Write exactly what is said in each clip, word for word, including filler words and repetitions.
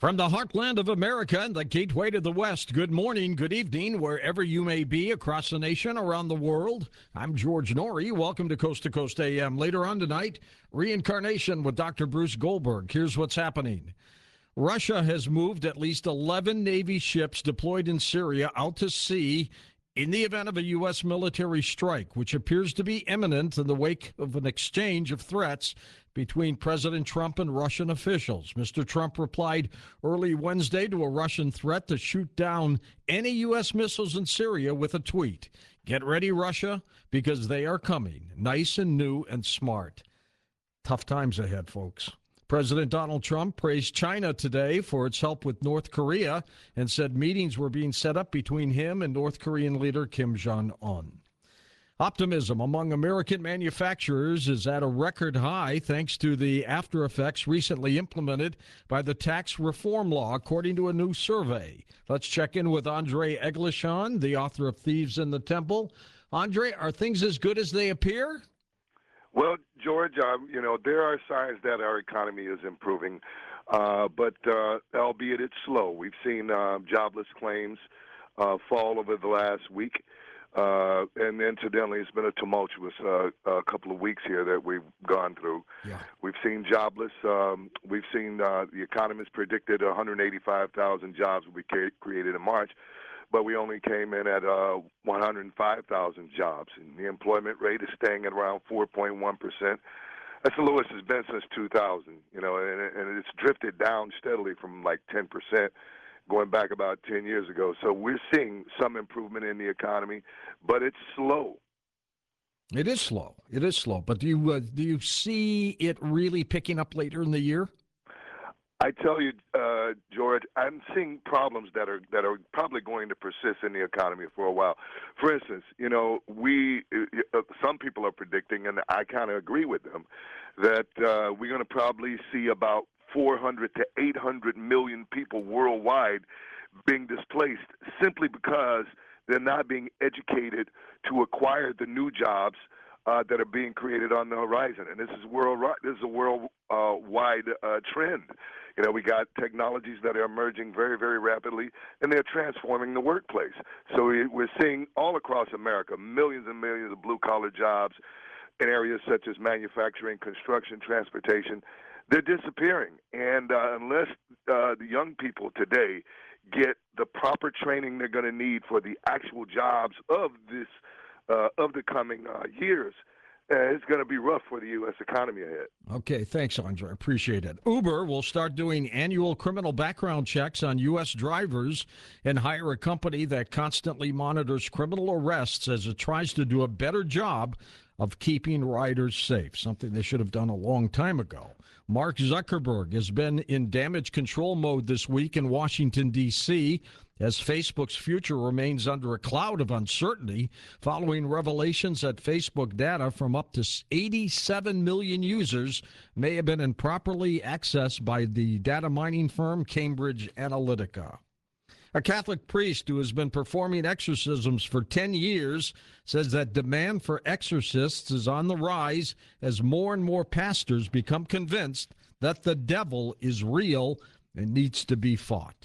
From the heartland of America and the gateway to the West, good morning, good evening, wherever you may be across the nation, around the world. I'm George Norrie. Welcome to Coast to Coast A M. Later on tonight, reincarnation with Doctor Bruce Goldberg. Here's what's happening. Russia has moved at least eleven Navy ships deployed in Syria out to sea in the event of a U S military strike, which appears to be imminent in the wake of an exchange of threats between President Trump and Russian officials. Mister Trump replied early Wednesday to a Russian threat to shoot down any U S missiles in Syria with a tweet. Get ready, Russia, because they are coming, nice and new and smart. Tough times ahead, folks. President Donald Trump praised China today for its help with North Korea and said meetings were being set up between him and North Korean leader Kim Jong-un. Optimism among American manufacturers is at a record high thanks to the after effects recently implemented by the tax reform law, according to a new survey. Let's check in with Andre Eglishon, the author of Thieves in the Temple. Andre, are things as good as they appear? Well, George, uh, you know, there are signs that our economy is improving, uh, but uh, albeit it's slow. We've seen uh, jobless claims uh, fall over the last week. Uh, and incidentally, it's been a tumultuous uh, uh, couple of weeks here that we've gone through. Yeah. We've seen jobless. Um, we've seen uh, the economists predicted one hundred eighty-five thousand jobs will be created in March, but we only came in at uh, one hundred five thousand jobs. And the employment rate is staying at around four point one percent. That's the lowest it's been since two thousand, you know, and, and it's drifted down steadily from like ten percent. Going back about ten years ago. So we're seeing some improvement in the economy, but it's slow. It is slow. It is slow. But do you uh, do you see it really picking up later in the year? I tell you, uh, George, I'm seeing problems that are that are probably going to persist in the economy for a while. For instance, you know, we uh, some people are predicting, and I kind of agree with them, that uh, we're going to probably see about four hundred to eight hundred million people worldwide being displaced simply because they're not being educated to acquire the new jobs uh, that are being created on the horizon. And this is world. This is a worldwide uh, trend. You know, we got technologies that are emerging very, very rapidly, and they're transforming the workplace. So we're seeing all across America millions and millions of blue-collar jobs in areas such as manufacturing, construction, transportation. They're disappearing, and uh, unless uh, the young people today get the proper training they're going to need for the actual jobs of this uh, of the coming uh, years, uh, it's going to be rough for the U S economy ahead. Okay, thanks, Andre. Appreciate it. Uber will start doing annual criminal background checks on U S drivers and hire a company that constantly monitors criminal arrests as it tries to do a better job of keeping riders safe, something they should have done a long time ago. Mark Zuckerberg has been in damage control mode this week in Washington, D C, as Facebook's future remains under a cloud of uncertainty following revelations that Facebook data from up to eighty-seven million users may have been improperly accessed by the data mining firm Cambridge Analytica. A Catholic priest who has been performing exorcisms for ten years says that demand for exorcists is on the rise as more and more pastors become convinced that the devil is real and needs to be fought.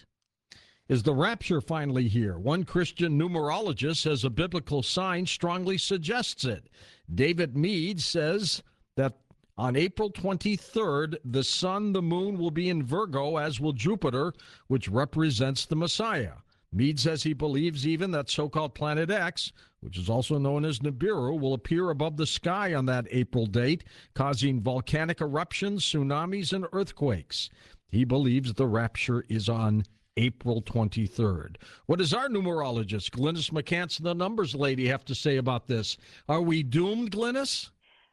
Is the rapture finally here? One Christian numerologist says a biblical sign strongly suggests it. David Mead says that on April twenty-third, the sun, the moon will be in Virgo, as will Jupiter, which represents the Messiah. Mead says he believes even that so-called Planet X, which is also known as Nibiru, will appear above the sky on that April date, causing volcanic eruptions, tsunamis, and earthquakes. He believes the rapture is on April twenty-third. What does our numerologist, Glynis McCants, the numbers lady, have to say about this? Are we doomed, Glynis?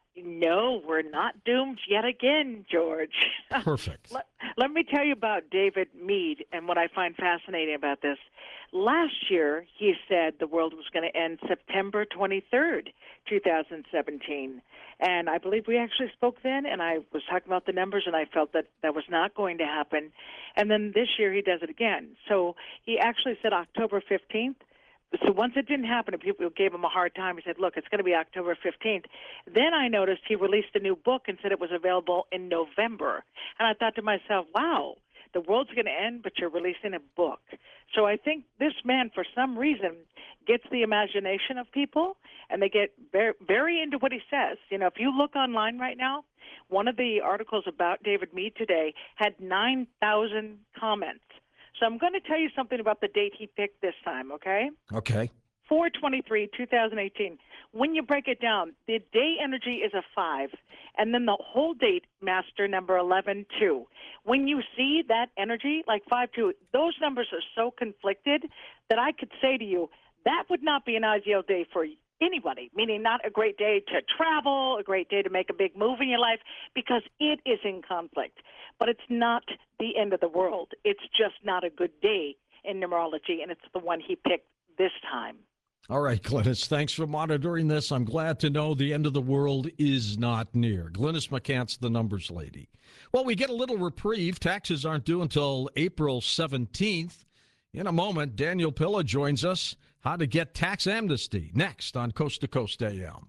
No, we're not doomed yet again, George. Perfect. let, let me tell you about David Mead and what I find fascinating about this. Last year, he said the world was going to end September twenty-third, two thousand seventeen. And I believe we actually spoke then, and I was talking about the numbers, and I felt that that was not going to happen. And then this year, he does it again. So he actually said October fifteenth. So once it didn't happen and people gave him a hard time, he said, look, it's going to be October fifteenth. Then I noticed he released a new book and said it was available in November. And I thought to myself, wow, the world's going to end, but you're releasing a book. So I think this man, for some reason, gets the imagination of people, and they get very, very into what he says. You know, if you look online right now, one of the articles about David Mead today had nine thousand comments. So I'm going to tell you something about the date he picked this time, okay? Okay. four twenty-three, twenty eighteen. When you break it down, the day energy is a five, and then the whole date master number eleven two. When you see that energy, like five two, those numbers are so conflicted that I could say to you, that would not be an ideal day for anybody, meaning not a great day to travel, a great day to make a big move in your life, because it is in conflict. But it's not the end of the world. It's just not a good day in numerology, and it's the one he picked this time. All right, Glynis, thanks for monitoring this. I'm glad to know the end of the world is not near. Glynis McCants, the numbers lady. Well, we get a little reprieve. Taxes aren't due until April seventeenth. In a moment, Daniel Pilla joins us. How to get tax amnesty next on Coast to Coast A M.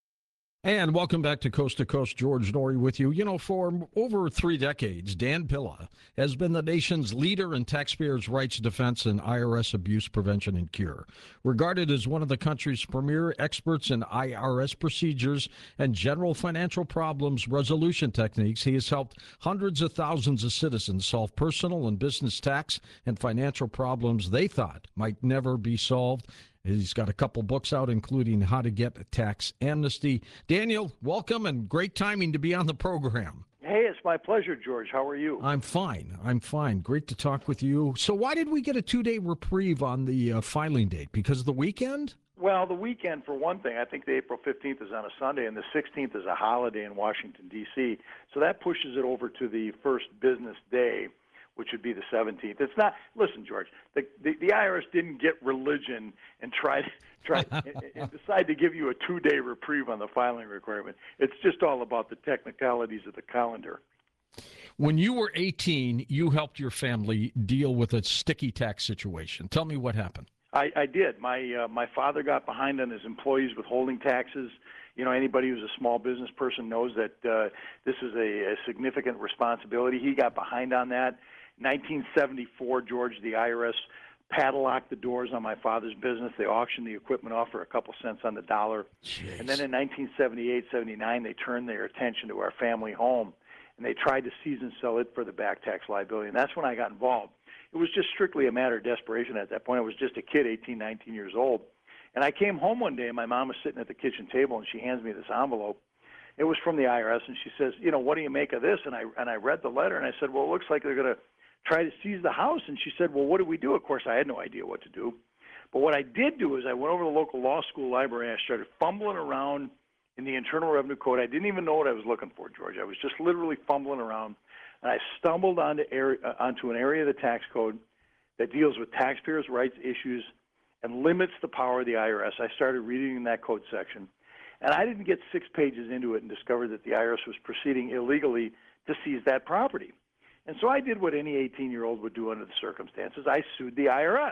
And welcome back to Coast to Coast. George Noory with you. You know, for over three decades, Dan Pilla has been the nation's leader in taxpayers' rights defense and I R S abuse prevention and cure. Regarded as one of the country's premier experts in I R S procedures and general financial problems resolution techniques, he has helped hundreds of thousands of citizens solve personal and business tax and financial problems they thought might never be solved. He's got a couple books out, including How to Get a Tax Amnesty. Daniel, welcome, and great timing to be on the program. Hey, it's my pleasure, George. How are you? I'm fine. I'm fine. Great to talk with you. So why did we get a two-day reprieve on the uh, filing date? Because of the weekend? Well, the weekend, for one thing. I think the April fifteenth is on a Sunday, and the sixteenth is a holiday in Washington, D C So that pushes it over to the first business day, which would be the seventeenth. It's not. Listen, George. The the, the I R S didn't get religion and try try and, and decide to give you a two-day reprieve on the filing requirement. It's just all about the technicalities of the calendar. When you were eighteen, you helped your family deal with a sticky tax situation. Tell me what happened. I, I did. My uh, my father got behind on his employees withholding taxes. You know, anybody who's a small business person knows that uh, this is a, a significant responsibility. He got behind on that. nineteen seventy-four, George, the I R S padlocked the doors on my father's business. They auctioned the equipment off for a couple cents on the dollar. Jeez. And then in nineteen seventy-eight, seventy-nine, they turned their attention to our family home, and they tried to seize and sell it for the back tax liability. And that's when I got involved. It was just strictly a matter of desperation at that point. I was just a kid, eighteen, nineteen years old. And I came home one day, and my mom was sitting at the kitchen table, and she hands me this envelope. It was from the I R S, and she says, you know, what do you make of this? And I and I read the letter, and I said, well, it looks like they're going to try to seize the house. And she said, well, what do we do? Of course, I had no idea what to do. But what I did do is I went over to the local law school library, and I started fumbling around in the Internal Revenue Code. I didn't even know what I was looking for, George. I was just literally fumbling around, and I stumbled onto, area, uh, onto an area of the tax code that deals with taxpayers' rights issues and limits the power of the I R S. I started reading that code section, and I didn't get six pages into it and discovered that the I R S was proceeding illegally to seize that property. And so I did what any eighteen-year-old would do under the circumstances. I sued the I R S.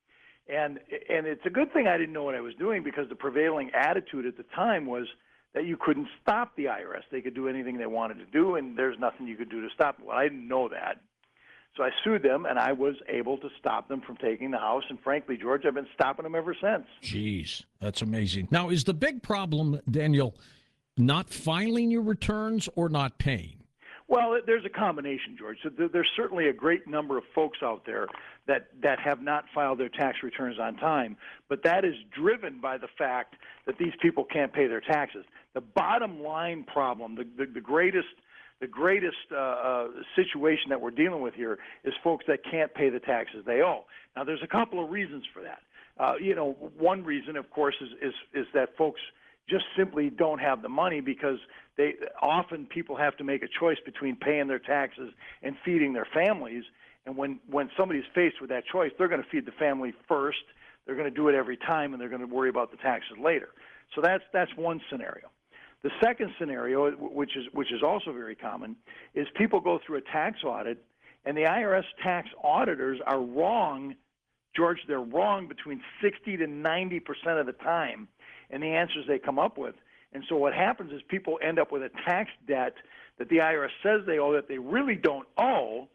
And and it's a good thing I didn't know what I was doing, because the prevailing attitude at the time was that you couldn't stop the I R S. They could do anything they wanted to do, and there's nothing you could do to stop them. Well, I didn't know that. So I sued them, and I was able to stop them from taking the house. And frankly, George, I've been stopping them ever since. Jeez, that's amazing. Now, is the big problem, Daniel, not filing your returns or not paying? Well, there's a combination, George. So there's certainly a great number of folks out there that, that have not filed their tax returns on time, but that is driven by the fact that these people can't pay their taxes. The bottom line problem, the, the, the greatest the greatest uh, uh, situation that we're dealing with here is folks that can't pay the taxes they owe. Now, there's a couple of reasons for that. Uh, you know, one reason, of course, is, is is that folks just simply don't have the money, because they often people have to make a choice between paying their taxes and feeding their families. And when, when somebody's faced with that choice, they're going to feed the family first. They're going to do it every time, and they're going to worry about the taxes later. So that's that's one scenario. The second scenario, which is which is also very common, is people go through a tax audit, and the I R S tax auditors are wrong, George. They're wrong between sixty to ninety percent of the time in the answers they come up with. And so what happens is people end up with a tax debt that the I R S says they owe that they really don't owe,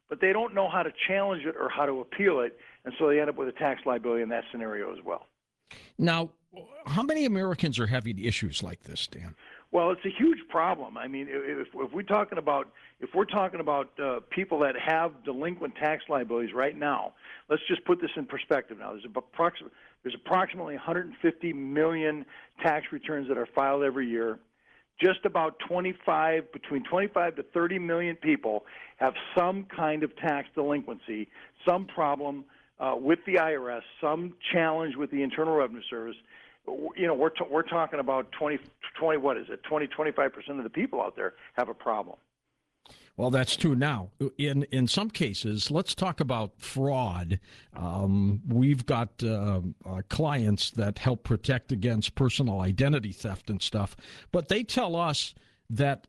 but they don't know how to challenge it or how to appeal it, and so they end up with a tax liability in that scenario as well. Now, how many Americans are having issues like this, Dan? Well, it's a huge problem. I mean, if, if we're talking about if we're talking about uh, people that have delinquent tax liabilities right now, let's just put this in perspective. Now, there's approximately there's approximately one hundred fifty million tax returns that are filed every year. Just about twenty-five, between twenty-five to thirty million people have some kind of tax delinquency, some problem uh, with the I R S, some challenge with the Internal Revenue Service. You know, we're t- we're talking about twenty, twenty, what is it, twenty, twenty-five percent of the people out there have a problem. Well, that's true now. In in some cases, let's talk about fraud. Um, we've got uh, uh, clients that help protect against personal identity theft and stuff, but they tell us that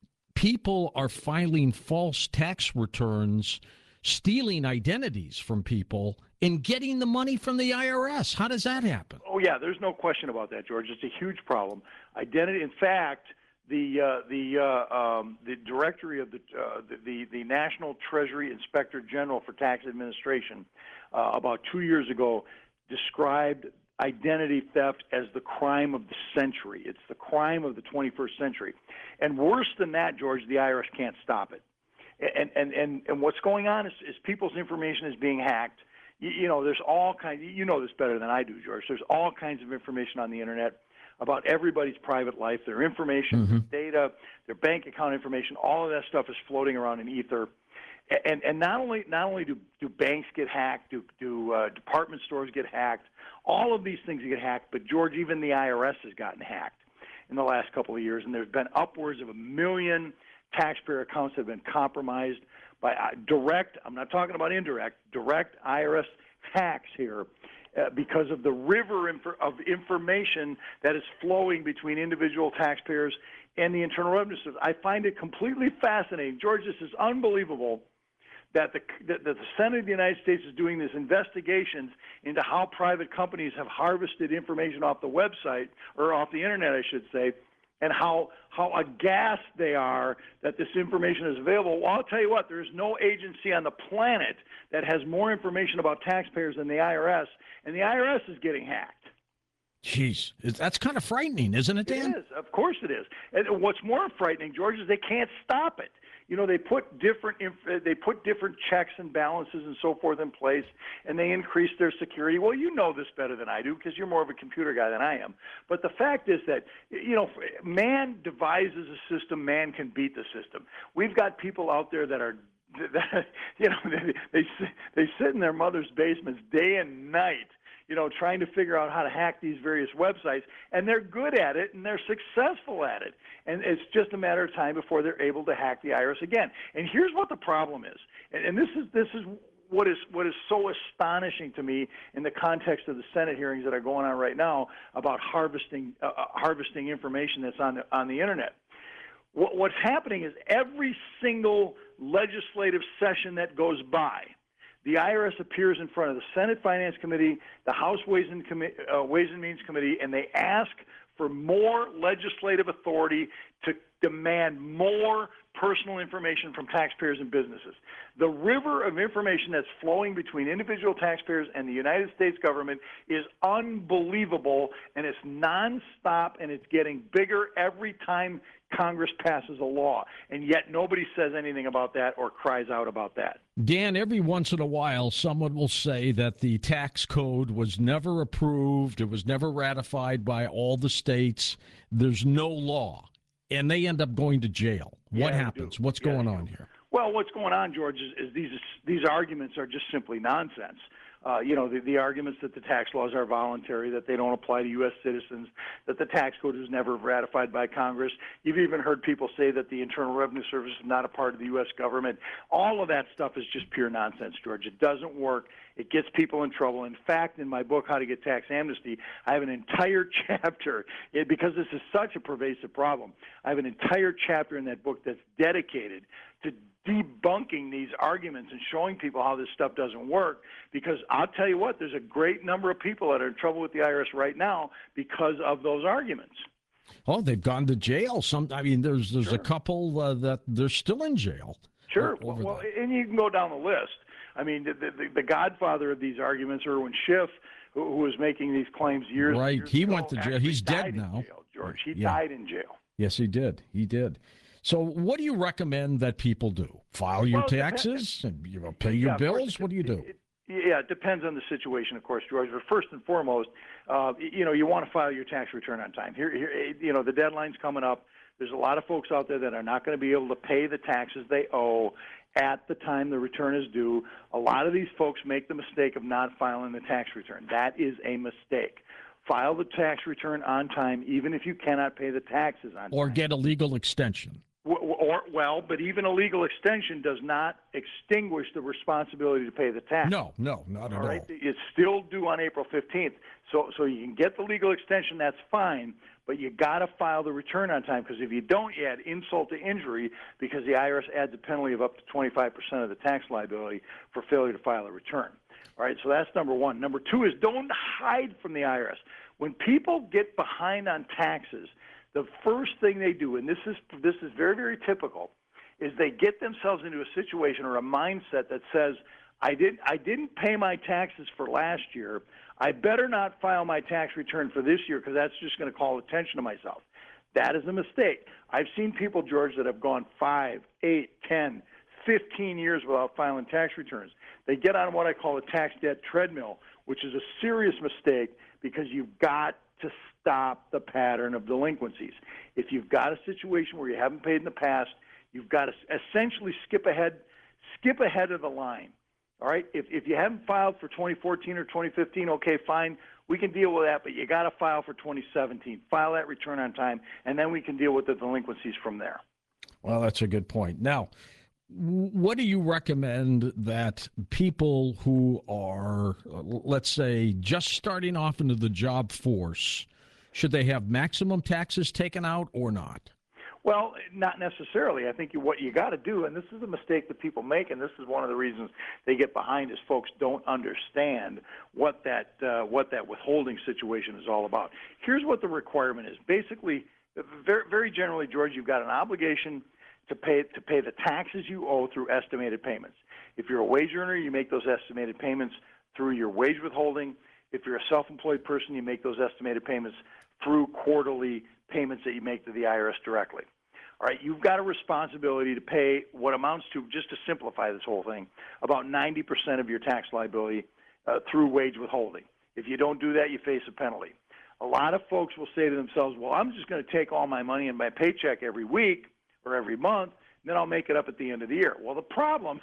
people are filing false tax returns, stealing identities from people, and getting the money from the I R S. How does that happen? Oh, yeah, there's no question about that, George. It's a huge problem. Identity, in fact, the uh, the uh, um, the directory of the, uh, the the the National Treasury Inspector General for Tax Administration uh, about two years ago described identity theft as the crime of the century. It's the crime of the twenty-first century, and worse than that, George, the I R S can't stop it. And and and, and what's going on is, is people's information is being hacked. You, you know, there's all kinds. You know this better than I do, George. There's all kinds of information on the internet about everybody's private life, their information, Mm-hmm. their data, their bank account information. All of that stuff is floating around in ether. And and not only not only do, do banks get hacked, do do uh, department stores get hacked, all of these things get hacked. But George, even the I R S has gotten hacked in the last couple of years, and there's been upwards of a million taxpayer accounts that have been compromised by uh, direct. I'm not talking about indirect, direct I R S hacks here. Uh, because of the river inf- of information that is flowing between individual taxpayers and the Internal Revenue Service. I find it completely fascinating. George, this is unbelievable that the, that the Senate of the United States is doing these investigations into how private companies have harvested information off the website, or off the internet, I should say, and how how aghast they are that this information is available. Well, I'll tell you what, there's no agency on the planet that has more information about taxpayers than the I R S, and the I R S is getting hacked. Jeez, that's kind of frightening, isn't it, Dan? It is. Of course it is. And what's more frightening, George, is they can't stop it. You know, they put different they put different checks and balances and so forth in place, and they increase their security. Well, you know this better than I do because you're more of a computer guy than I am. But the fact is that, you know, man devises a system, man can beat the system. We've got people out there that are, that, you know, they, they they sit in their mother's basements day and night, you know, trying to figure out how to hack these various websites, and they're good at it, and they're successful at it. And it's just a matter of time before they're able to hack the I R S again. And here's what the problem is, and, and this is this is what is what is so astonishing to me in the context of the Senate hearings that are going on right now about harvesting uh, harvesting information that's on the, on the internet. What, what's happening is every single legislative session that goes by, the I R S appears in front of the Senate Finance Committee, the House Ways and, Com- uh, Ways and Means Committee, and they ask for more legislative authority to demand more personal information from taxpayers and businesses. The river of information that's flowing between individual taxpayers and the United States government is unbelievable, and it's nonstop, and it's getting bigger every time Congress passes a law, and yet nobody says anything about that or cries out about that. Dan, every once in a while, someone will say that the tax code was never approved, it was never ratified by all the states, there's no law, and they end up going to jail. What Yeah, happens? do. What's Yeah, going they on do. here? Well, what's going on, George, is, is these these arguments are just simply nonsense. Uh, you know, the, the arguments that the tax laws are voluntary, that they don't apply to U S citizens, that the tax code is never ratified by Congress. You've even heard people say that the Internal Revenue Service is not a part of the U S government. All of that stuff is just pure nonsense, George. It doesn't work. It gets people in trouble. In fact, in my book, How to Get Tax Amnesty, I have an entire chapter, it, because this is such a pervasive problem, I have an entire chapter in that book that's dedicated to debunking these arguments and showing people how this stuff doesn't work, because I'll tell you what, there's a great number of people that are in trouble with the I R S right now because of those arguments. Oh, they've gone to jail. Some, I mean, there's there's Sure. a couple uh, that they're still in jail. Sure. o- over Well, that. and you can go down the list. I mean, the, the, the godfather of these arguments, Irwin Schiff, who, who was making these claims years Right. years He ago, went to jail. actually He's dead died now. in jail, George. He Yeah. died in jail. Yes, he did. He did. So, what do you recommend that people do? File your Well, it taxes and you know, pay your Yeah, of course, bills. it- What do you do? it- Yeah, it depends on the situation, of course, George. But first and foremost, uh, you know, you want to file your tax return on time. Here, here, you know, the deadline's coming up. There's a lot of folks out there that are not going to be able to pay the taxes they owe at the time the return is due. A lot of these folks make the mistake of not filing the tax return. That is a mistake. File the tax return on time, even if you cannot pay the taxes on time. Or get a legal extension. Or, or, well, but even a legal extension does not extinguish the responsibility to pay the tax. No, no, not at All right, all. it's still due on April fifteenth. So, so you can get the legal extension. That's fine, but you got to file the return on time, because if you don't, you add insult to injury, because the I R S adds a penalty of up to twenty-five percent of the tax liability for failure to file a return. All right, so that's number one. Number two is don't hide from the I R S. When people get behind on taxes, the first thing they do, and this is this is very, very typical, is they get themselves into a situation or a mindset that says, I didn't I didn't pay my taxes for last year. I better not file my tax return for this year, because that's just going to call attention to myself. That is a mistake. I've seen people, George, that have gone five, eight, ten, fifteen years without filing tax returns. They get on what I call a tax debt treadmill, which is a serious mistake, because you've got to stop the pattern of delinquencies. If you've got a situation where you haven't paid in the past, you've got to essentially skip ahead, skip ahead of the line. All right. If if you haven't filed for twenty fourteen or twenty fifteen, okay, fine, we can deal with that. But you got to file for twenty seventeen. File that return on time, and then we can deal with the delinquencies from there. Well, that's a good point. Now, what do you recommend that people who are, uh, let's say, just starting off into the job force, should they have maximum taxes taken out or not? Well, not necessarily. I think you, what you got to do, and this is a mistake that people make, and this is one of the reasons they get behind, is folks don't understand what that uh, what that withholding situation is all about. Here's what the requirement is. Basically, very, very generally, George, you've got an obligation to pay to pay the taxes you owe through estimated payments. If you're a wage earner, you make those estimated payments through your wage withholding. If you're a self-employed person, you make those estimated payments through quarterly payments that you make to the I R S directly. All right, you've got a responsibility to pay what amounts to, just to simplify this whole thing, about ninety percent of your tax liability uh, through wage withholding. If you don't do that, you face a penalty. A lot of folks will say to themselves, well, I'm just going to take all my money in my paycheck every week or every month, and then I'll make it up at the end of the year. Well, the problem,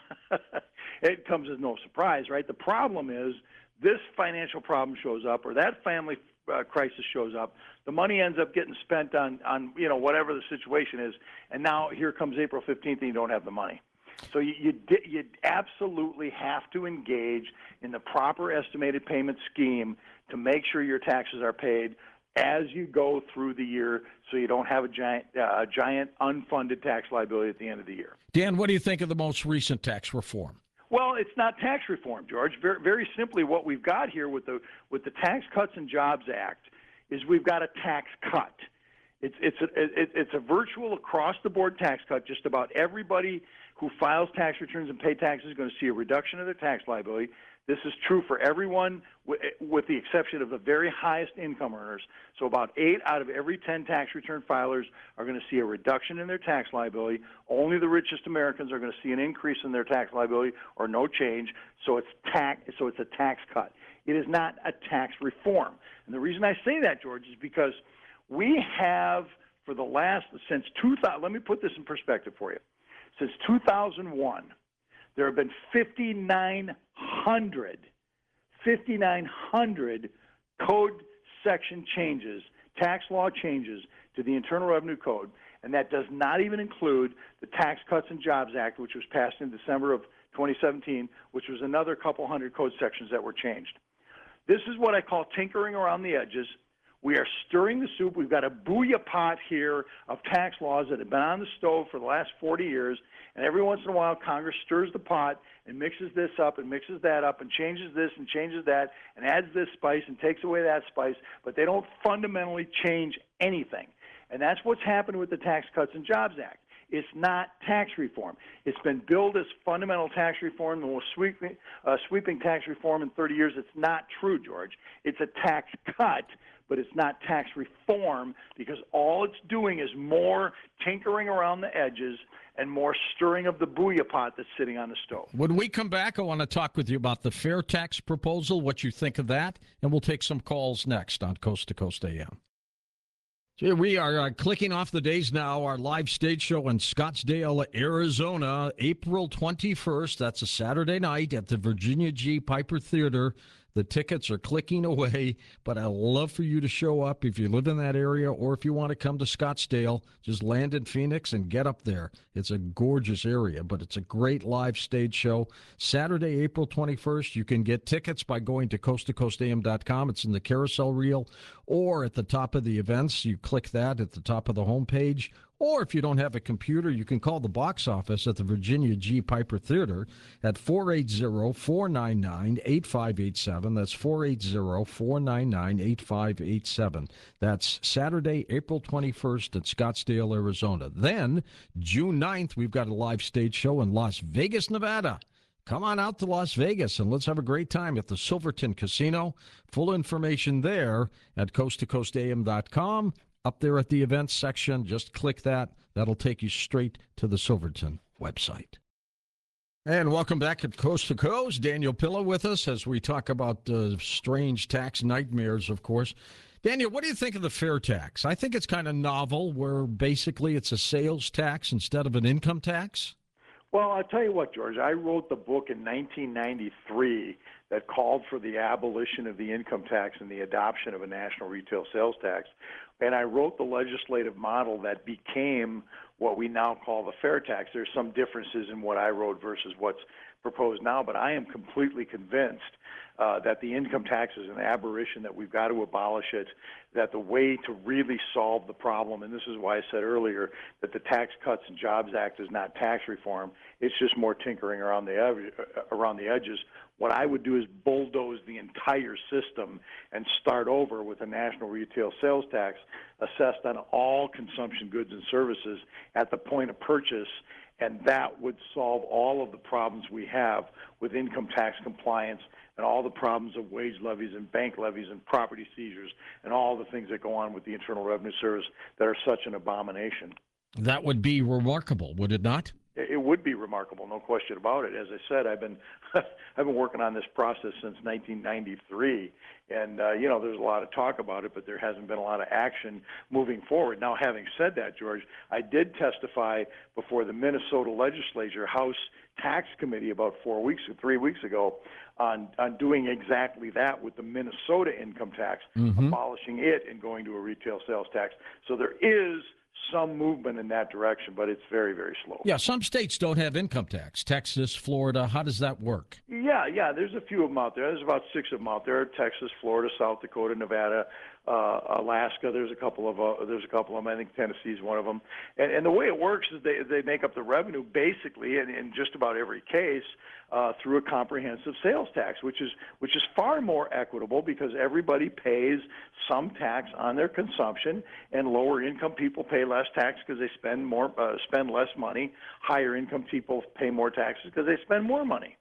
it comes as no surprise, right? The problem is this financial problem shows up, or that family uh, crisis shows up. The money ends up getting spent on, on, you know, whatever the situation is, and now here comes April fifteenth and you don't have the money. So you, you, you absolutely have to engage in the proper estimated payment scheme to make sure your taxes are paid as you go through the year, so you don't have a giant, uh, giant unfunded tax liability at the end of the year. Dan, what do you think of the most recent tax reform? Well, it's not tax reform, George. Very, very simply, what we've got here with the with the Tax Cuts and Jobs Act is we've got a tax cut. It's it's a it, it's a virtual across the board tax cut. Just about everybody who files tax returns and pay taxes is going to see a reduction of their tax liability. This is true for everyone, with the exception of the very highest income earners. So about eight out of every ten tax return filers are going to see a reduction in their tax liability. Only the richest Americans are going to see an increase in their tax liability or no change. So it's tax. So it's a tax cut. It is not a tax reform. And the reason I say that, George, is because we have, for the last, since two thousand, let me put this in perspective for you. Since two thousand one, there have been fifty-nine hundred, fifty-nine hundred code section changes, tax law changes to the Internal Revenue Code, and that does not even include the Tax Cuts and Jobs Act, which was passed in December of twenty seventeen, which was another couple hundred code sections that were changed. This is what I call tinkering around the edges. We are stirring the soup. We've got a booyah pot here of tax laws that have been on the stove for the last forty years, and every once in a while Congress stirs the pot and mixes this up and mixes that up and changes this and changes that and adds this spice and takes away that spice, but they don't fundamentally change anything. And that's what's happened with the Tax Cuts and Jobs Act. It's not tax reform. It's been billed as fundamental tax reform, the most sweeping, uh, sweeping tax reform in thirty years. It's not true, George. It's a tax cut, but it's not tax reform because all it's doing is more tinkering around the edges and more stirring of the booyah pot that's sitting on the stove. When we come back, I want to talk with you about the fair tax proposal, what you think of that, and we'll take some calls next on Coast to Coast A M. Here we are uh, clicking off the days now. Our live stage show in Scottsdale, Arizona, April twenty-first. That's a Saturday night at the Virginia G. Piper Theater. The tickets are clicking away, but I'd love for you to show up if you live in that area or if you want to come to Scottsdale. Just land in Phoenix and get up there. It's a gorgeous area, but it's a great live stage show. Saturday, April twenty-first. You can get tickets by going to coast to coast a m dot com. It's in the carousel reel, or at the top of the events. You click that at the top of the homepage. Or if you don't have a computer, you can call the box office at the Virginia G. Piper Theater at four eight zero, four nine nine, eight five eight seven. That's four eight zero, four nine nine, eight five eight seven. That's Saturday, April twenty-first at Scottsdale, Arizona. Then, June ninth, we've got a live stage show in Las Vegas, Nevada. Come on out to Las Vegas and let's have a great time at the Silverton Casino. Full information there at coast to coast a m dot com. Up there at the events section, just click that. That'll take you straight to the Silverton website. And welcome back at Coast to Coast. Daniel Pilla with us as we talk about uh, strange tax nightmares, of course. Daniel, what do you think of the fair tax? I think it's kind of novel where basically it's a sales tax instead of an income tax. Well, I'll tell you what, George. I wrote the book in nineteen ninety-three that called for the abolition of the income tax and the adoption of a national retail sales tax. And I wrote the legislative model that became what we now call the fair tax. There's some differences in what I wrote versus what's proposed now, but I am completely convinced uh, that the income tax is an aberration, that we've got to abolish it, that the way to really solve the problem, and this is why I said earlier that the Tax Cuts and Jobs Act is not tax reform, it's just more tinkering around the, ed- around the edges. What I would do is bulldoze the entire system and start over with a national retail sales tax assessed on all consumption goods and services at the point of purchase, and that would solve all of the problems we have with income tax compliance and all the problems of wage levies and bank levies and property seizures and all the things that go on with the Internal Revenue Service that are such an abomination. That would be remarkable, would it not? It would be remarkable, no question about it. As I said, I've been I've been working on this process since nineteen ninety-three, and uh, you know, there's a lot of talk about it, but there hasn't been a lot of action moving forward. Now, having said that, George, I did testify before the Minnesota Legislature House Tax Committee about four weeks, three weeks ago, on on doing exactly that with the Minnesota income tax, mm-hmm. abolishing it and going to a retail sales tax. So there is some movement in that direction, but it's very, very slow. Yeah, some states don't have income tax. Texas, Florida, how does that work? Yeah, yeah, there's a few of them out there. There's about six of them out there: Texas, Florida, South Dakota, Nevada, uh, Alaska. There's a couple of uh, there's a couple of them. I think Tennessee's one of them. And, and the way it works is they they make up the revenue basically, in, in just about every case, uh, through a comprehensive sales tax, which is which is far more equitable because everybody pays some tax on their consumption, and lower income people pay less tax because they spend more uh, spend less money. Higher income people pay more taxes because they spend more money.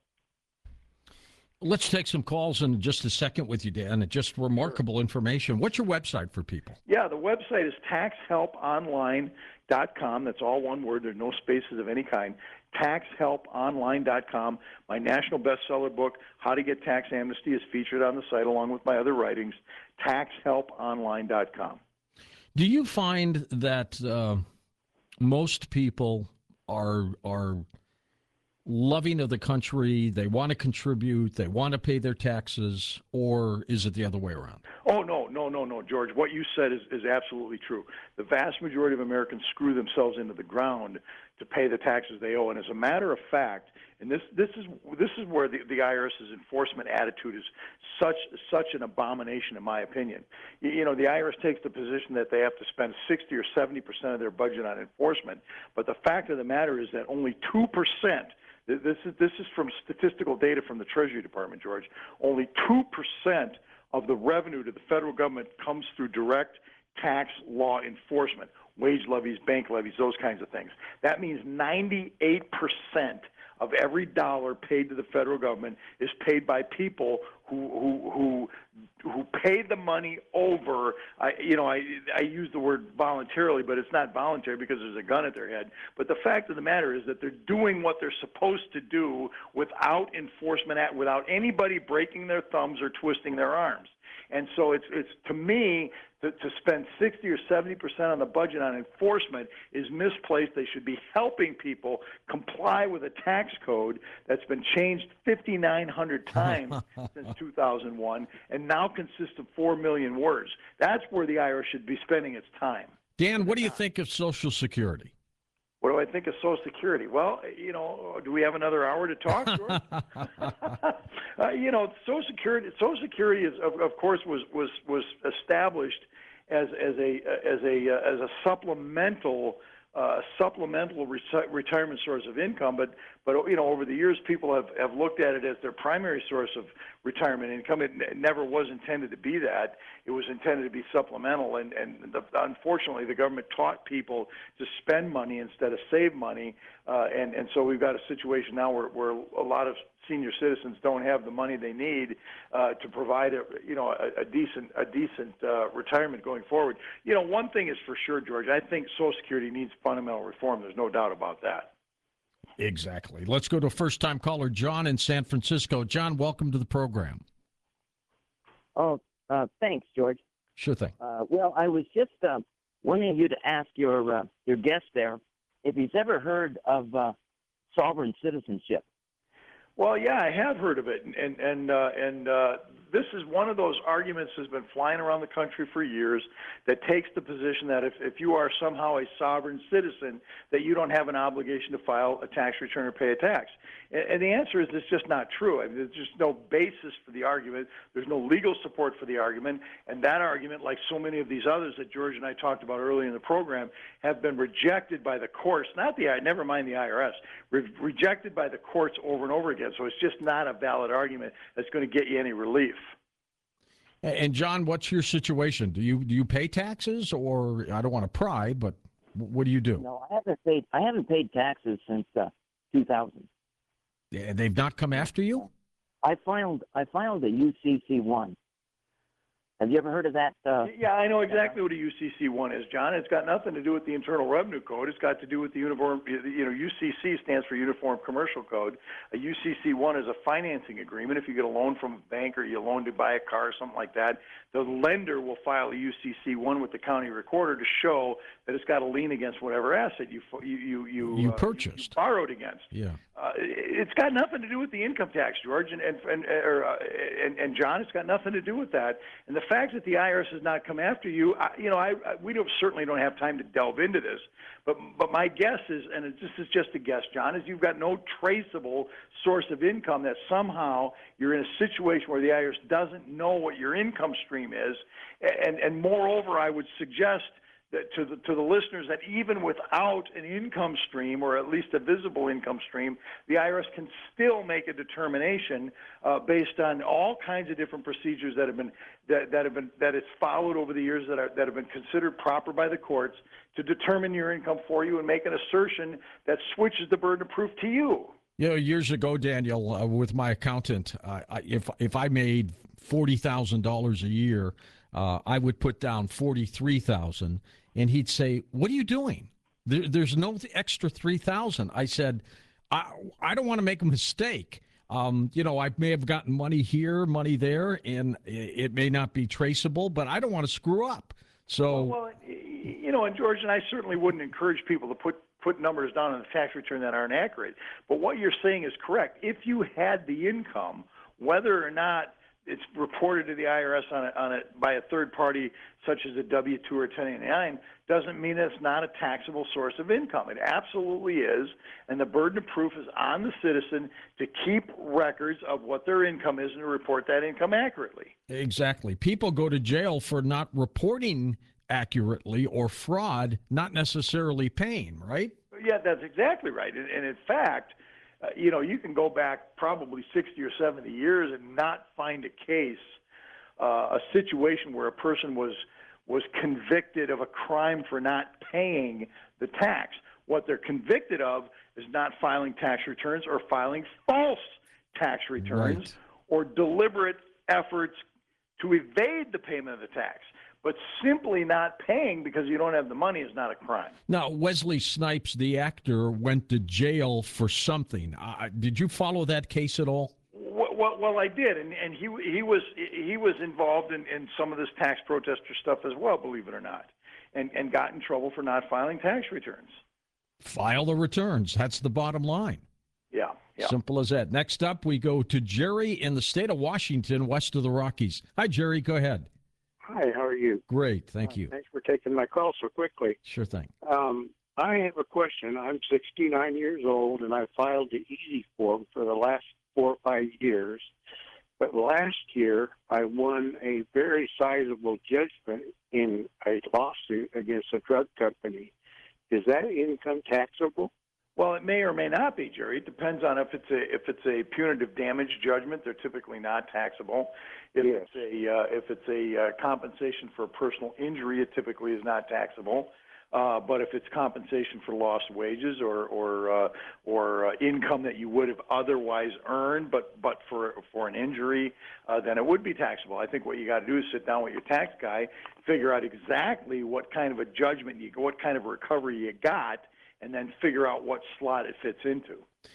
Let's take some calls in just a second with you, Dan. It's just remarkable sure. information. What's your website for people? Yeah, the website is tax help online dot com. That's all one word. There are no spaces of any kind. tax help online dot com. My national bestseller book, How to Get Tax Amnesty, is featured on the site along with my other writings, tax help online dot com. Do you find that uh, most people are are loving of the country, they want to contribute, they want to pay their taxes, or is it the other way around? Oh, no, no, no, no, George. What you said is, is absolutely true. The vast majority of Americans screw themselves into the ground to pay the taxes they owe. And as a matter of fact, and this this is this is where the, the IRS's enforcement attitude is such such an abomination, in my opinion. You, you know, the I R S takes the position that they have to spend sixty or seventy percent of their budget on enforcement, but the fact of the matter is that only two percent. This is this is from statistical data from the Treasury Department, George. Only two percent of the revenue to the federal government comes through direct tax law enforcement, wage levies, bank levies, those kinds of things. That means ninety-eight percent of every dollar paid to the federal government is paid by people who who who, who pay the money over. I, you know, I I use the word voluntarily, but it's not voluntary because there's a gun at their head. But the fact of the matter is that they're doing what they're supposed to do without enforcement, at, without anybody breaking their thumbs or twisting their arms. And so it's it's to me to, to spend sixty or seventy percent on the budget on enforcement is misplaced. They should be helping people comply with a tax code that's been changed fifty-nine hundred times since two thousand one and now consists of four million words. That's where the I R S should be spending its time. Dan, what do you think of Social Security? What do I think of Social Security? Well, you know, do we have another hour to talk, George? uh, you know, Social Security. Social Security is, of, of course, was was was established as as a as a uh, as a supplemental uh, supplemental re- retirement source of income. But but you know, over the years, people have, have looked at it as their primary source of retirement income. It, it never was intended to be that. It was intended to be supplemental, and and the, unfortunately, the government taught people to spend money instead of save money, uh, and and so we've got a situation now where where a lot of senior citizens don't have the money they need uh, to provide a you know a, a decent a decent uh, retirement going forward. You know, one thing is for sure, George. I think Social Security needs fundamental reform. There's no doubt about that. Exactly. Let's go to a first-time caller, John in San Francisco. John, welcome to the program. Oh, uh, thanks, George. Sure thing. Uh, well, I was just uh, wanting you to ask your uh, your guest there if he's ever heard of uh, sovereign citizenship. Well, yeah, I have heard of it, and and and, uh, and uh, this is one of those arguments that's been flying around the country for years that takes the position that if, if you are somehow a sovereign citizen, that you don't have an obligation to file a tax return or pay a tax. And, and the answer is it's just not true. I mean, there's just no basis for the argument. There's no legal support for the argument, and that argument, like so many of these others that George and I talked about earlier in the program, have been rejected by the courts, not the, never mind the I R S, re- rejected by the courts over and over again. So it's just not a valid argument that's going to get you any relief. And John, what's your situation? Do you do you pay taxes, or I don't want to pry, but what do you do? No, I haven't paid. I haven't paid taxes since uh, two thousand. Yeah, they've not come after you? I filed. I filed a U C C one. Have you ever heard of that? Uh, yeah, I know exactly what a U C C one is, John. It's got nothing to do with the Internal Revenue Code. It's got to do with the uniform, you know, U C C stands for Uniform Commercial Code. A U C C one is a financing agreement. If you get a loan from a bank or you loan to buy a car or something like that, the lender will file a U C C one with the county recorder to show that it's got a lien against whatever asset you you you you, you uh, purchased, you borrowed against. Yeah. Uh, it's got nothing to do with the income tax, George, and and and, or, uh, and and John. It's got nothing to do with that. And the fact that the I R S has not come after you, I, you know, I, I we don't certainly don't have time to delve into this. But but my guess is, and it, this is just a guess, John, is you've got no traceable source of income, that somehow you're in a situation where the I R S doesn't know what your income stream is, and and moreover, I would suggest that to the to the listeners that even without an income stream, or at least a visible income stream, the I R S can still make a determination uh, based on all kinds of different procedures that have been that, that have been that it's followed over the years that are that have been considered proper by the courts to determine your income for you and make an assertion that switches the burden of proof to you. You know, years ago, Daniel, uh, with my accountant, uh, I, if if I made forty thousand dollars a year, uh, I would put down forty-three thousand dollars. And he'd say, "What are you doing? There, there's no extra three thousand." I said, "I I don't want to make a mistake. Um, you know, I may have gotten money here, money there, and it may not be traceable, but I don't want to screw up." So, well, well, you know, and George, and I certainly wouldn't encourage people to put put numbers down on the tax return that aren't accurate. But what you're saying is correct. If you had the income, whether or not it's reported to the I R S on a, on a, by a third party, such as a W two or ten ninety-nine, doesn't mean it's not a taxable source of income. It absolutely is, and the burden of proof is on the citizen to keep records of what their income is and to report that income accurately. Exactly. People go to jail for not reporting accurately or fraud, not necessarily paying, right? Yeah, that's exactly right. And, and in fact, Uh, you know, you can go back probably sixty or seventy years and not find a case, uh, a situation where a person was was convicted of a crime for not paying the tax. What they're convicted of is not filing tax returns or filing false tax returns Right. or deliberate efforts to evade the payment of the tax. But simply not paying because you don't have the money is not a crime. Now, Wesley Snipes, the actor, went to jail for something. Uh, did you follow that case at all? Well, well, well I did, and, and he he was he was involved in, in some of this tax protester stuff as well, believe it or not, and and got in trouble for not filing tax returns. File the returns. That's the bottom line. Yeah, yeah. Simple as that. Next up, we go to Jerry in the state of Washington, west of the Rockies. Hi, Jerry. Go ahead. Hi, how are you? Great. Thank you. Uh, thanks for taking my call so quickly. Sure thing. Um, I have a question. I'm sixty-nine years old, and I filed the easy form for the last four or five years. But last year, I won a very sizable judgment in a lawsuit against a drug company. Is that income taxable? Well, it may or may not be, Jerry. It depends on if it's a if it's a punitive damage judgment. They're typically not taxable. If Yes. it's a uh, if it's a uh, compensation for personal injury, it typically is not taxable. Uh, but if it's compensation for lost wages or or uh, or uh, income that you would have otherwise earned, but but for for an injury, uh, then it would be taxable. I think what you got to do is sit down with your tax guy, figure out exactly what kind of a judgment you what kind of recovery you got, and then figure out what slot it fits into.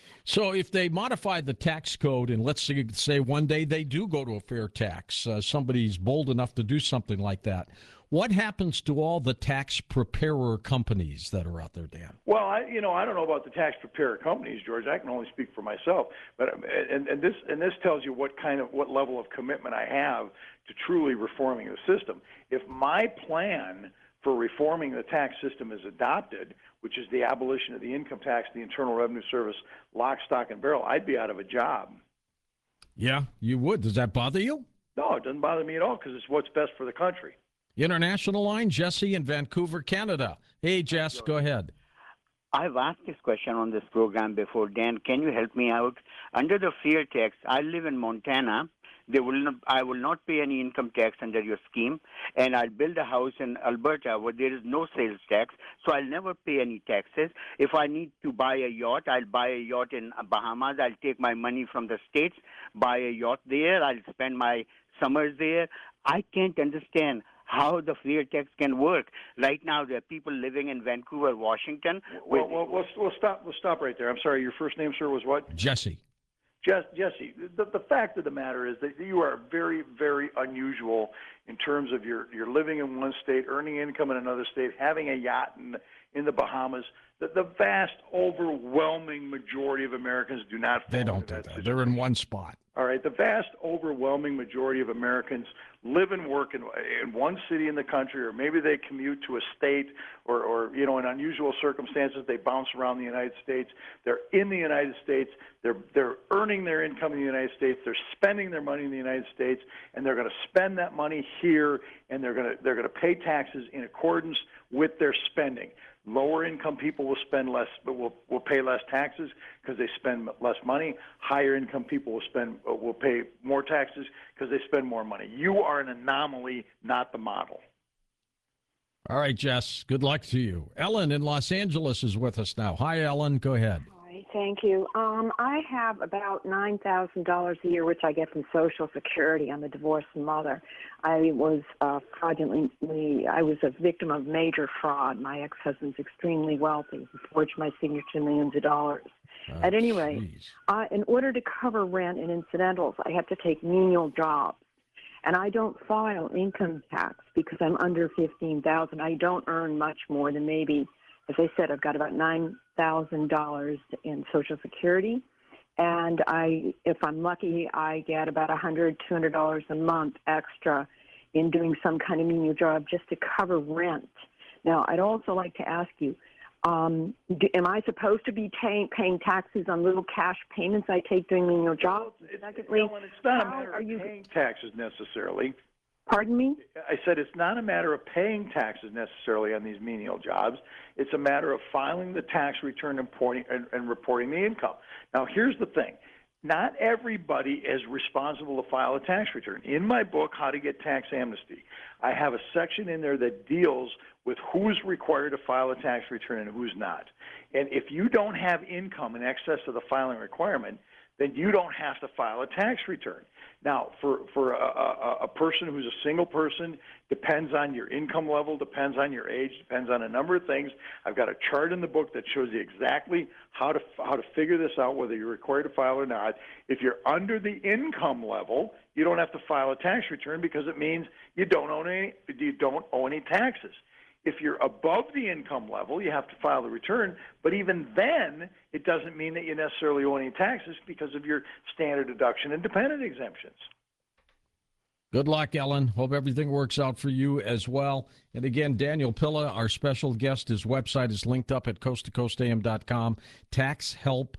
So if they modify the tax code and let's say, say one day they do go to a fair tax, uh, somebody's bold enough to do something like that, what happens to all the tax preparer companies that are out there, Dan? Well, I, you know, I don't know about the tax preparer companies, George. I can only speak for myself. But and, and this and this tells you what kind of what level of commitment I have to truly reforming the system. If my plan for reforming the tax system is adopted, which is the abolition of the income tax, the Internal Revenue Service, lock, stock, and barrel, I'd be out of a job. Yeah, you would. Does that bother you? No, it doesn't bother me at all because it's what's best for the country. International line, Jesse in Vancouver, Canada. Hey, Jess, go ahead. I've asked this question on this program before. Dan, can you help me out? Under the fair tax, I live in Montana. They will not, I will not pay any income tax under your scheme, and I'll build a house in Alberta where there is no sales tax, so I'll never pay any taxes. If I need to buy a yacht, I'll buy a yacht in Bahamas. I'll take my money from the States, buy a yacht there. I'll spend my summers there. I can't understand how the fair tax can work. Right now, there are people living in Vancouver, Washington. Well, well, we'll, we'll stop. We'll stop right there. I'm sorry. Your first name, sir, was what? Jesse. Jesse, the, the fact of the matter is that you are very, very unusual in terms of your, your living in one state, earning income in another state, having a yacht in, in the Bahamas. The, the vast, overwhelming majority of Americans do not fall They don't into do that that. situation. They're in one spot. All right, the vast, overwhelming majority of Americans live and work in, in one city in the country, or maybe they commute to a state, or, or, you know, in unusual circumstances, they bounce around the United States. They're in the United States. They're they're earning their income in the United States. They're spending their money in the United States, and they're going to spend that money here, and they're going to they're going to pay taxes in accordance with their spending. Lower income people will spend less, but will will pay less taxes because they spend less money. Higher income people will spend will pay more taxes because they spend more money. You are an anomaly, not the model. All right, Jess, good luck to you. Ellen in Los Angeles is with us now. Hi, Ellen. Go ahead. Hi, thank you. Um, I have about nine thousand dollars a year, which I get from Social Security. I'm a divorced mother. I was uh, fraudulently, I was a victim of major fraud. My ex-husband's extremely wealthy. He forged my signature to millions of dollars. Oh, At any rate, geez. uh, in order to cover rent and incidentals, I have to take menial jobs. And I don't file income tax because I'm under fifteen thousand dollars. I don't earn much more than maybe, as I said, I've got about nine thousand dollars in Social Security. And I, if I'm lucky, I get about one hundred dollars, two hundred dollars a month extra in doing some kind of menial job just to cover rent. Now, I'd also like to ask you, um, do, am I supposed to be paying, paying taxes on little cash payments I take doing menial jobs? It's, Secondly, Ellen, it's not a how matter are of you- paying taxes necessarily. Pardon me? I said it's not a matter of paying taxes necessarily on these menial jobs. It's a matter of filing the tax return and, reporting, and, and reporting the income. Now, here's the thing. not everybody is responsible to file a tax return. In my book, How to Get Tax Amnesty, I have a section in there that deals with who's required to file a tax return and who's not. And if you don't have income in excess of the filing requirement, then you don't have to file a tax return. Now, for, for a, a, a person who's a single person, depends on your income level, depends on your age, depends on a number of things. I've got a chart in the book that shows you exactly how to how to figure this out, whether you're required to file or not. If you're under the income level, you don't have to file a tax return because it means you don't owe any you don't owe any taxes. If you're above the income level, you have to file the return, but even then, it doesn't mean that you necessarily owe any taxes because of your standard deduction and dependent exemptions. Good luck, Ellen. Hope everything works out for you as well. And again, Daniel Pilla, our special guest, his website is linked up at coast to coast a m dot com, tax help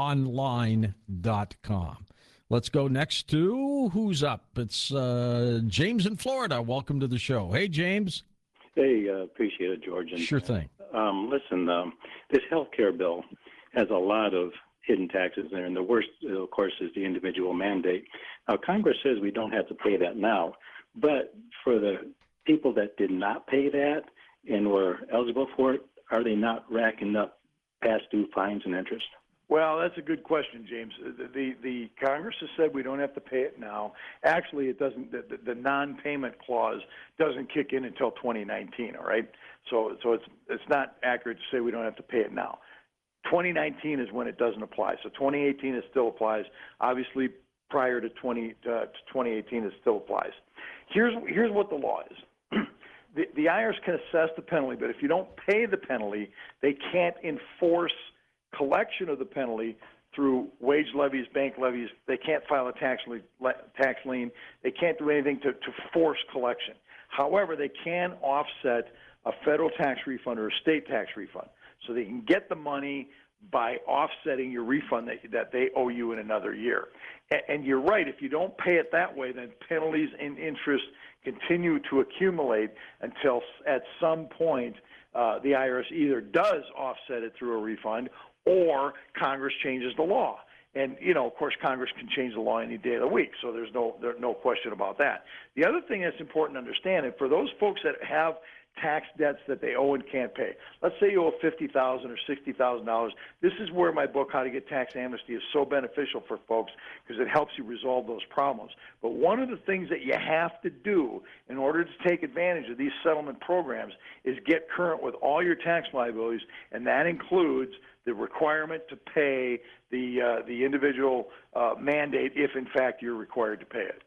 online dot com. Let's go next to who's up. It's uh, James in Florida. Welcome to the show. Hey, James. Hey, uh, appreciate it, George. And, sure thing. Um, listen, um, this health care bill has a lot of hidden taxes there, and the worst, of course, is the individual mandate. Now, Congress says we don't have to pay that now, but for the people that did not pay that and were eligible for it, are they not racking up past due fines and interest? Well, that's a good question, James. The, the the Congress has said we don't have to pay it now. Actually, it doesn't. The, the, the non-payment clause doesn't kick in until twenty nineteen. All right, so so it's it's not accurate to say we don't have to pay it now. twenty nineteen is when it doesn't apply. So twenty eighteen it still applies. Obviously, prior to twenty uh, to twenty eighteen it still applies. Here's here's what the law is. the the I R S can assess the penalty, but if you don't pay the penalty, they can't enforce collection of the penalty through wage levies, bank levies. They can't file a tax lien, tax lien. They can't do anything to, to force collection. However, they can offset a federal tax refund or a state tax refund. So they can get the money by offsetting your refund that, that they owe you in another year. And, and you're right, if you don't pay it that way, then penalties and interest continue to accumulate until at some point uh, the I R S either does offset it through a refund or Congress changes the law. And, you know, of course, Congress can change the law any day of the week, so there's no there's no question about that. The other thing that's important to understand, and for those folks that have tax debts that they owe and can't pay, let's say you owe fifty thousand dollars or sixty thousand dollars. This is where my book, How to Get Tax Amnesty, is so beneficial for folks because it helps you resolve those problems. But one of the things that you have to do in order to take advantage of these settlement programs is get current with all your tax liabilities, and that includes the requirement to pay the uh, the individual uh, mandate if, in fact, you're required to pay it.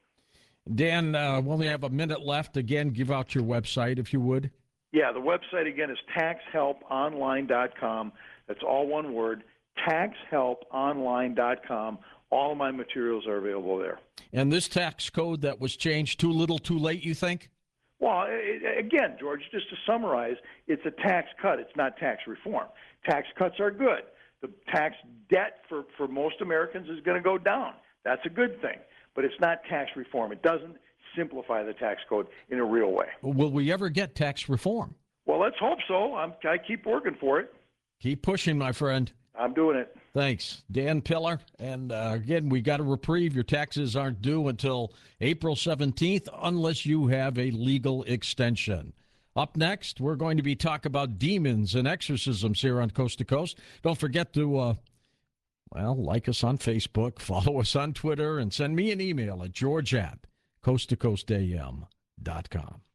Dan, uh, we only have a minute left. Again, give out your website, if you would. Yeah, the website, again, is tax help online dot com. That's all one word, tax help online dot com. All of my materials are available there. And this tax code that was changed, too little, too late, you think? Well, it, again, George, just to summarize, it's a tax cut. It's not tax reform. Tax cuts are good. The tax debt for, for most Americans is going to go down. That's a good thing. But it's not tax reform. It doesn't simplify the tax code in a real way. Will we ever get tax reform? Well, let's hope so. I'm, I keep working for it. Keep pushing, my friend. I'm doing it. Thanks. Dan Pilla. And uh, again, we got a reprieve. Your taxes aren't due until April seventeenth unless you have a legal extension. Up next, we're going to be talking about demons and exorcisms here on Coast to Coast. Don't forget to, uh, well, like us on Facebook, follow us on Twitter, and send me an email at george at coast to coast a m dot com.